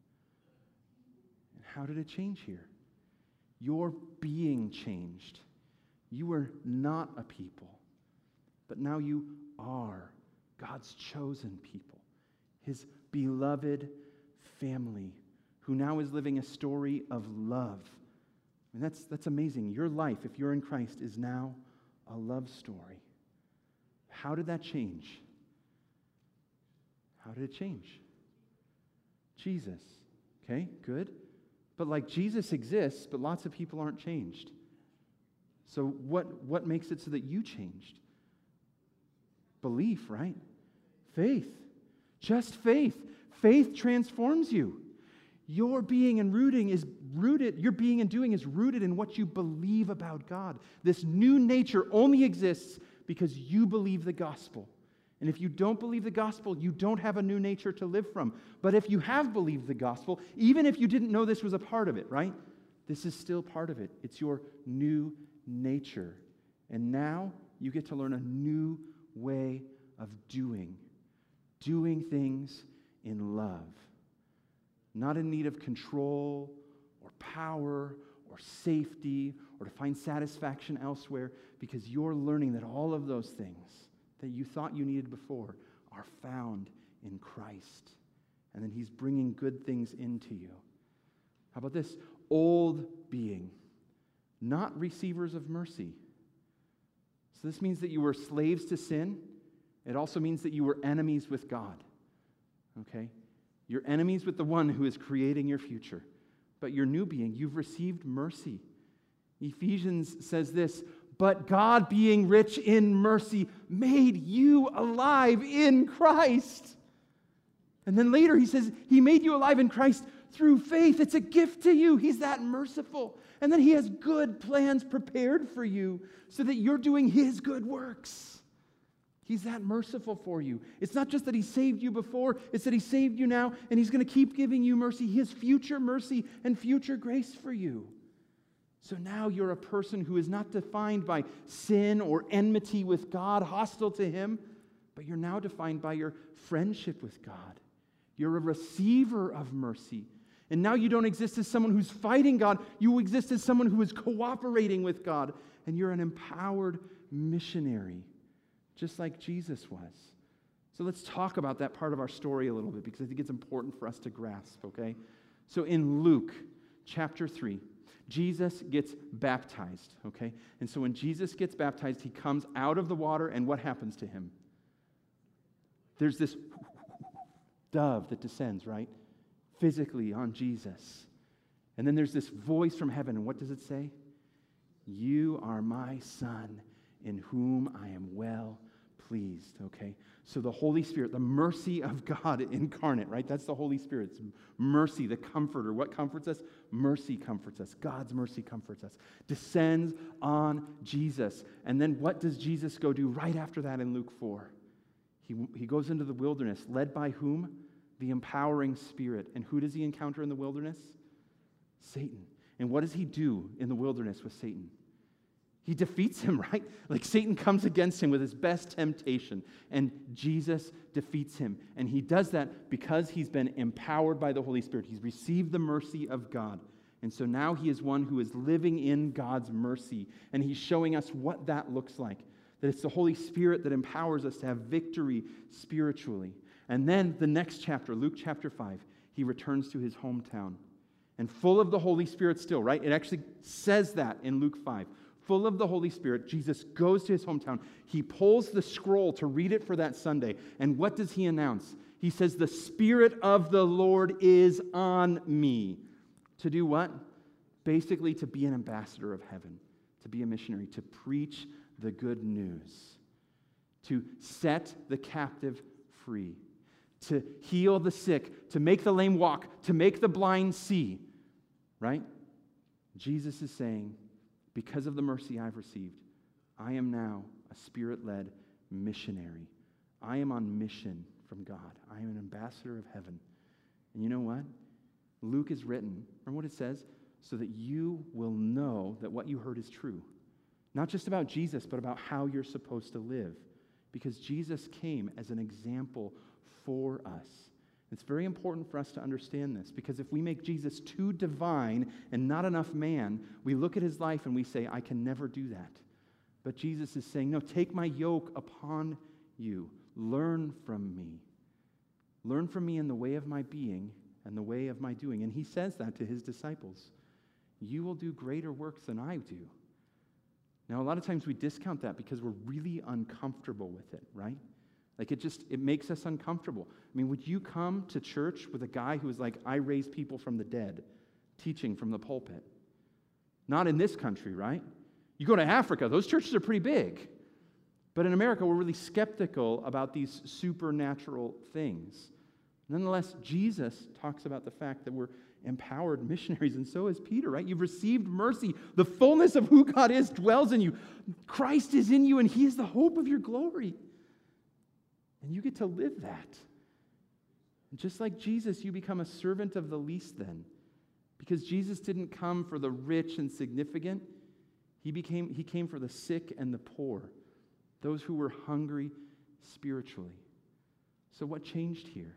And how did it change here? Your being changed. You were not a people, but now you are God's chosen people, his beloved family, who now is living a story of love. And that's, that's amazing. Your life, if you're in Christ, is now a love story. How did that change? How did it change? Jesus. Okay, good. But like Jesus exists, but lots of people aren't changed. So what, what makes it so that you changed? Belief, right? Faith. Just faith. Faith transforms you. Your being and rooting is rooted, your being and doing is rooted in what you believe about God. This new nature only exists because you believe the gospel. And if you don't believe the gospel, you don't have a new nature to live from. But if you have believed the gospel, even if you didn't know this was a part of it, right? This is still part of it. It's your new nature. And now you get to learn a new way of doing. Doing things in love. Not in need of control or power or safety or to find satisfaction elsewhere, because you're learning that all of those things that you thought you needed before are found in Christ. And then he's bringing good things into you. How about this? Old being, not receivers of mercy. So this means that you were slaves to sin. It also means that you were enemies with God. Okay? You're enemies with the one who is creating your future. But your new being, you've received mercy. Ephesians says this, but God, being rich in mercy, made you alive in Christ. And then later he says, he made you alive in Christ through faith. It's a gift to you. He's that merciful. And then he has good plans prepared for you so that you're doing his good works. He's that merciful for you. It's not just that he saved you before, it's that he saved you now, and he's going to keep giving you mercy, his future mercy and future grace for you. So now you're a person who is not defined by sin or enmity with God, hostile to him, but you're now defined by your friendship with God. You're a receiver of mercy. And now you don't exist as someone who's fighting God. You exist as someone who is cooperating with God. And you're an empowered missionary, just like Jesus was. So let's talk about that part of our story a little bit, because I think it's important for us to grasp, okay? So in Luke chapter three, Jesus gets baptized, okay? And so when Jesus gets baptized, he comes out of the water, and what happens to him? There's this dove that descends, right? Physically on Jesus. And then there's this voice from heaven, and what does it say? You are my Son, in whom I am well pleased, okay? So the Holy Spirit, the mercy of God incarnate, right? That's the Holy Spirit. It's mercy, the comforter. What comforts us? Mercy comforts us. God's mercy comforts us. Descends on Jesus. And then what does Jesus go do right after that in Luke four? He, he goes into the wilderness, led by whom? The empowering Spirit. And who does he encounter in the wilderness? Satan. And what does he do in the wilderness with Satan? He defeats him, right? Like Satan comes against him with his best temptation, and Jesus defeats him. And he does that because he's been empowered by the Holy Spirit. He's received the mercy of God. And so now he is one who is living in God's mercy, and he's showing us what that looks like. That it's the Holy Spirit that empowers us to have victory spiritually. And then the next chapter, Luke chapter five, he returns to his hometown. And full of the Holy Spirit still, right? It actually says that in Luke five. Full of the Holy Spirit, Jesus goes to his hometown. He pulls the scroll to read it for that Sunday. And what does he announce? He says, the Spirit of the Lord is on me. To do what? Basically to be an ambassador of heaven, to be a missionary, to preach the good news, to set the captive free, to heal the sick, to make the lame walk, to make the blind see, right? Jesus is saying, because of the mercy I've received, I am now a Spirit-led missionary. I am on mission from God. I am an ambassador of heaven. And you know what? Luke is written, remember what it says? So that you will know that what you heard is true. Not just about Jesus, but about how you're supposed to live. Because Jesus came as an example for us. It's very important for us to understand this, because if we make Jesus too divine and not enough man, we look at his life and we say, I can never do that. But Jesus is saying, no, take my yoke upon you. Learn from me. Learn from me in the way of my being and the way of my doing. And he says that to his disciples. You will do greater works than I do. Now, a lot of times we discount that because we're really uncomfortable with it, right? Like it just, it makes us uncomfortable. I mean, would you come to church with a guy who is like, I raise people from the dead, teaching from the pulpit? Not in this country, right? You go to Africa, those churches are pretty big. But in America, we're really skeptical about these supernatural things. Nonetheless, Jesus talks about the fact that we're empowered missionaries, and so is Peter, right? You've received mercy. The fullness of who God is dwells in you. Christ is in you, and he is the hope of your glory. And you get to live that. And just like Jesus, you become a servant of the least then. Because Jesus didn't come for the rich and significant. He became, he came for the sick and the poor, those who were hungry spiritually. So what changed here?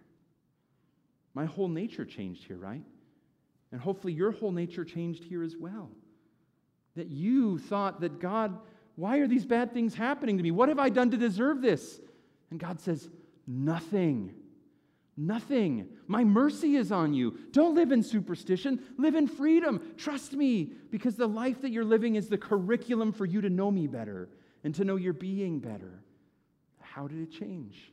My whole nature changed here, right? And hopefully your whole nature changed here as well. That you thought that, God, why are these bad things happening to me? What have I done to deserve this? And God says, nothing. Nothing. My mercy is on you. Don't live in superstition. Live in freedom. Trust me, because the life that you're living is the curriculum for you to know me better and to know your being better. How did it change?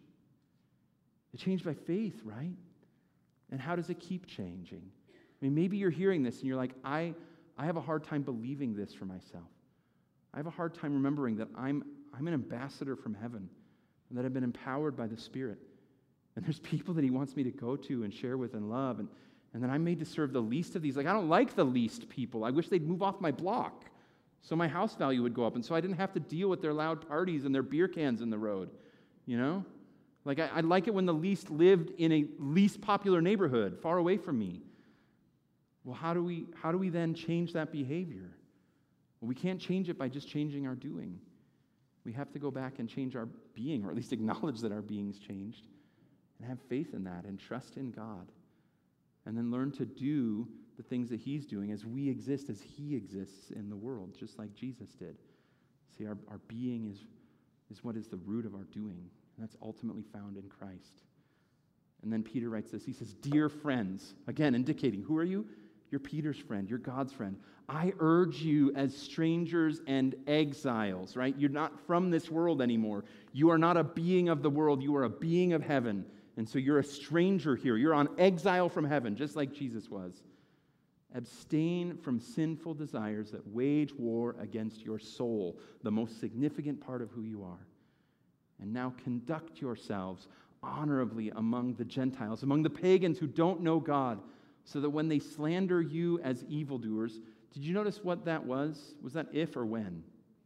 It changed by faith, right? And how does it keep changing? I mean, maybe you're hearing this and you're like, I, I have a hard time believing this for myself. I have a hard time remembering that I'm, I'm an ambassador from heaven and that I've been empowered by the Spirit. And there's people that he wants me to go to and share with and love. And, and then I'm made to serve the least of these. Like, I don't like the least people. I wish they'd move off my block so my house value would go up and so I didn't have to deal with their loud parties and their beer cans in the road. You know? Like, I, I like it when the least lived in a least popular neighborhood, far away from me. Well, how do we, how do we then change that behavior? Well, we can't change it by just changing our doing. We have to go back and change our being, or at least acknowledge that our being's changed, and have faith in that and trust in God. And then learn to do the things that he's doing as we exist, as he exists in the world, just like Jesus did. See, our, our being is, is what is the root of our doing. And that's ultimately found in Christ. And then Peter writes this. He says, dear friends, again, indicating, who are you? You're Peter's friend. You're God's friend. I urge you as strangers and exiles, right? You're not from this world anymore. You are not a being of the world. You are a being of heaven. And so you're a stranger here. You're on exile from heaven, just like Jesus was. Abstain from sinful desires that wage war against your soul, the most significant part of who you are. And now conduct yourselves honorably among the Gentiles, among the pagans who don't know God, so that when they slander you as evildoers, did you notice what that was? Was that if or when?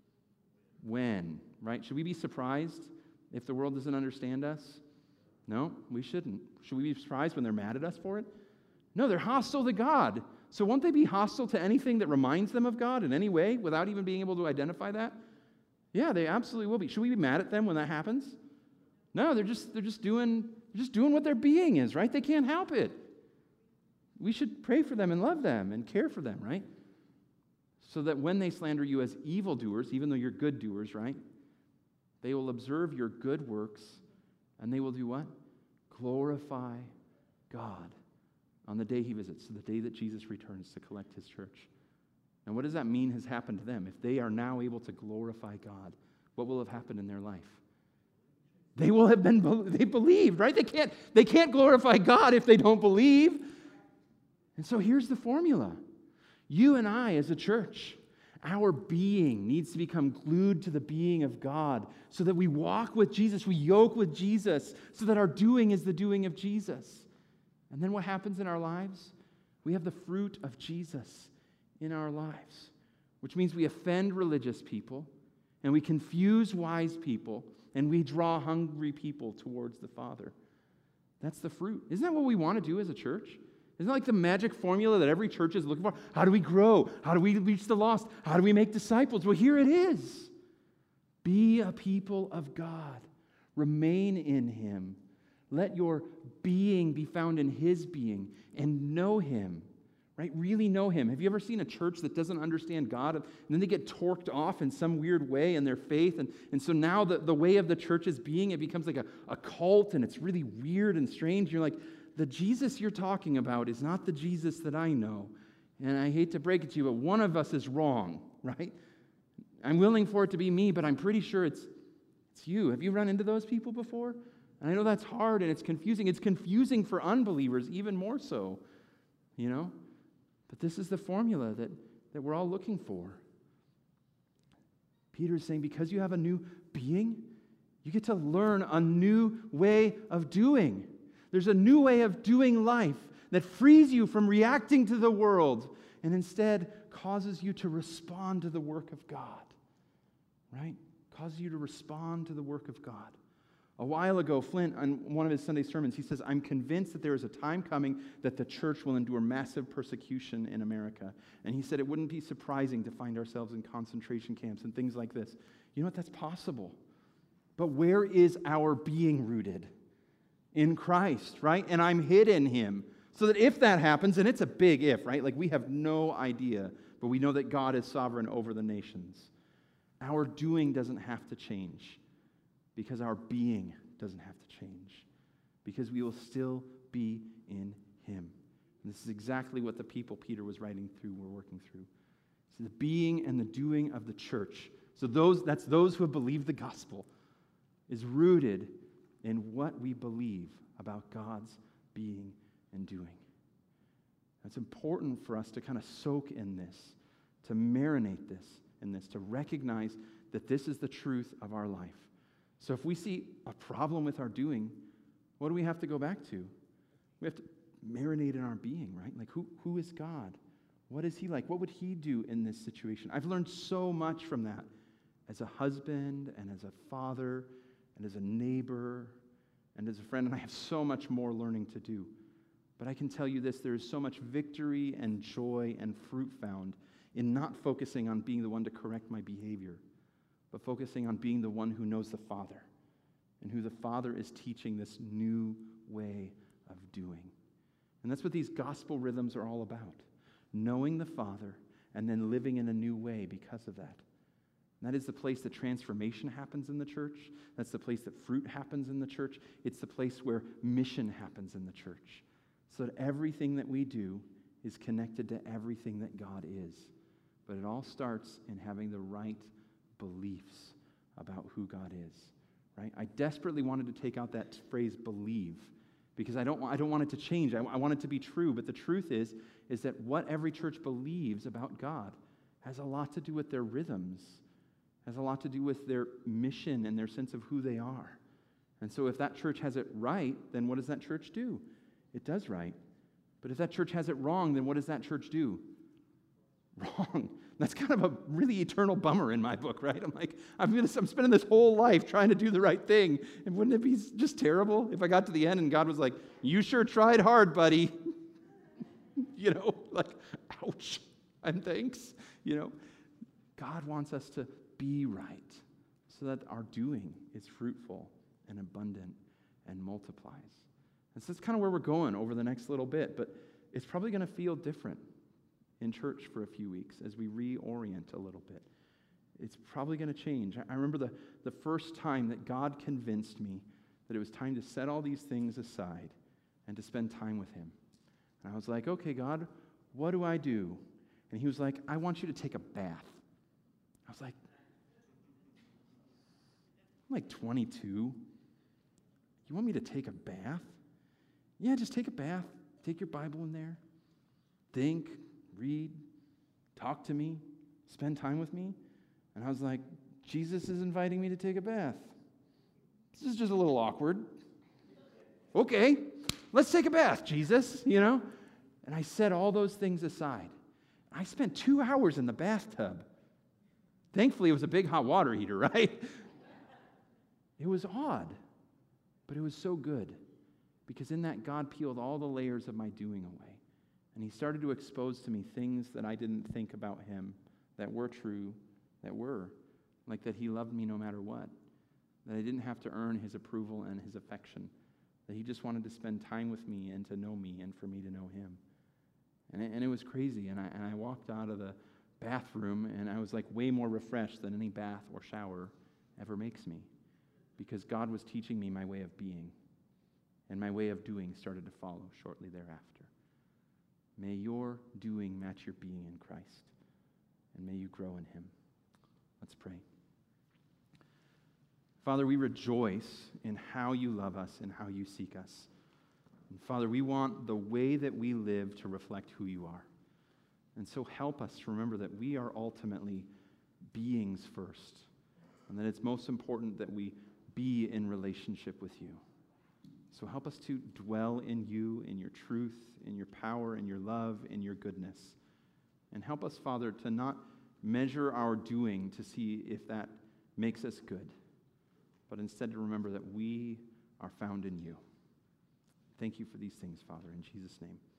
When, right? Should we be surprised if the world doesn't understand us? No, we shouldn't. Should we be surprised when they're mad at us for it? No, they're hostile to God. So won't they be hostile to anything that reminds them of God in any way without even being able to identify that? Yeah, they absolutely will be. Should we be mad at them when that happens? No, they're just they're just doing they're just doing what their being is, right? They can't help it. We should pray for them and love them and care for them, right? So that when they slander you as evildoers, even though you're good doers, right? They will observe your good works and they will do what? Glorify God on the day he visits, so the day that Jesus returns to collect his church. And what does that mean has happened to them? If they are now able to glorify God, what will have happened in their life? They will have been, they believed, right? They can't, they can't glorify God if they don't believe. And so here's the formula. You and I as a church, our being needs to become glued to the being of God so that we walk with Jesus, we yoke with Jesus, so that our doing is the doing of Jesus. And then what happens in our lives? We have the fruit of Jesus in our lives, which means we offend religious people and we confuse wise people, and we draw hungry people towards the Father. That's the fruit. Isn't that what we want to do as a church? Isn't that like the magic formula that every church is looking for? How do we grow? How do we reach the lost? How do we make disciples? Well, here it is. Be a people of God. Remain in Him. Let your being be found in His being and know Him. Right? Really know Him. Have you ever seen a church that doesn't understand God and then they get torqued off in some weird way in their faith? And, and so now the, the way of the church is being, it becomes like a, a cult and it's really weird and strange. You're like, the Jesus you're talking about is not the Jesus that I know. And I hate to break it to you, but one of us is wrong, right? I'm willing for it to be me, but I'm pretty sure it's, it's you. Have you run into those people before? And I know that's hard and it's confusing. It's confusing for unbelievers even more so, you know? But this is the formula that, that we're all looking for. Peter is saying, because you have a new being, you get to learn a new way of doing. There's a new way of doing life that frees you from reacting to the world and instead causes you to respond to the work of God. Right? Causes you to respond to the work of God. A while ago, Flint, on one of his Sunday sermons, he says, I'm convinced that there is a time coming that the church will endure massive persecution in America. And he said it wouldn't be surprising to find ourselves in concentration camps and things like this. You know what? That's possible. But where is our being rooted? In Christ, right? And I'm hid in Him. So that if that happens, and it's a big if, right? Like we have no idea, but we know that God is sovereign over the nations. Our doing doesn't have to change. Because our being doesn't have to change. Because we will still be in Him. And this is exactly what the people Peter was writing through were working through. So the being and the doing of the church. So those that's those who have believed the gospel is rooted in what we believe about God's being and doing. It's important for us to kind of soak in this, to marinate this in this, to recognize that this is the truth of our life. So if we see a problem with our doing, what do we have to go back to? We have to marinate in our being, right? Like, who, who is God? What is He like? What would He do in this situation? I've learned so much from that as a husband and as a father and as a neighbor and as a friend, and I have so much more learning to do. But I can tell you this, there is so much victory and joy and fruit found in not focusing on being the one to correct my behavior, but focusing on being the one who knows the Father and who the Father is teaching this new way of doing. And that's what these gospel rhythms are all about, knowing the Father and then living in a new way because of that. And that is the place that transformation happens in the church. That's the place that fruit happens in the church. It's the place where mission happens in the church. So that everything that we do is connected to everything that God is. But it all starts in having the right beliefs about who God is, right? I desperately wanted to take out that phrase believe because I don't, I don't want it to change. I, I want it to be true, but the truth is, is that what every church believes about God has a lot to do with their rhythms, has a lot to do with their mission and their sense of who they are. And so if that church has it right, then what does that church do? It does right. But if that church has it wrong, then what does that church do? Wrong. That's kind of a really eternal bummer in my book, right? I'm like, I'm, gonna, I'm spending this whole life trying to do the right thing, and wouldn't it be just terrible if I got to the end and God was like, you sure tried hard, buddy. You know, like, ouch, and thanks. You know, God wants us to be right so that our doing is fruitful and abundant and multiplies. And so that's kind of where we're going over the next little bit, but it's probably going to feel different in church for a few weeks as we reorient a little bit. It's probably going to change. I remember the, the first time that God convinced me that it was time to set all these things aside and to spend time with Him. And I was like, okay, God, what do I do? And He was like, I want you to take a bath. I was like, I'm like twenty-two. You want me to take a bath? Yeah, just take a bath. Take your Bible in there. Think, read, talk to me, spend time with me. And I was like, Jesus is inviting me to take a bath. This is just a little awkward. Okay, let's take a bath, Jesus, you know? And I set all those things aside. I spent two hours in the bathtub. Thankfully, it was a big hot water heater, right? It was odd, but it was so good, because in that, God peeled all the layers of my doing away, and he started to expose to me things that I didn't think about him that were true, that were, like that he loved me no matter what, that I didn't have to earn his approval and his affection, that he just wanted to spend time with me and to know me and for me to know him. And it, and it was crazy, and I, and I walked out of the bathroom, and I was like way more refreshed than any bath or shower ever makes me, because God was teaching me my way of being, and my way of doing started to follow shortly thereafter. May your doing match your being in Christ, and may you grow in him. Let's pray. Father, we rejoice in how you love us and how you seek us. And Father, we want the way that we live to reflect who you are. And so help us to remember that we are ultimately beings first, and that it's most important that we be in relationship with you. So help us to dwell in you, in your truth, in your power, in your love, in your goodness. And help us, Father, to not measure our doing to see if that makes us good, but instead to remember that we are found in you. Thank you for these things, Father, in Jesus' name.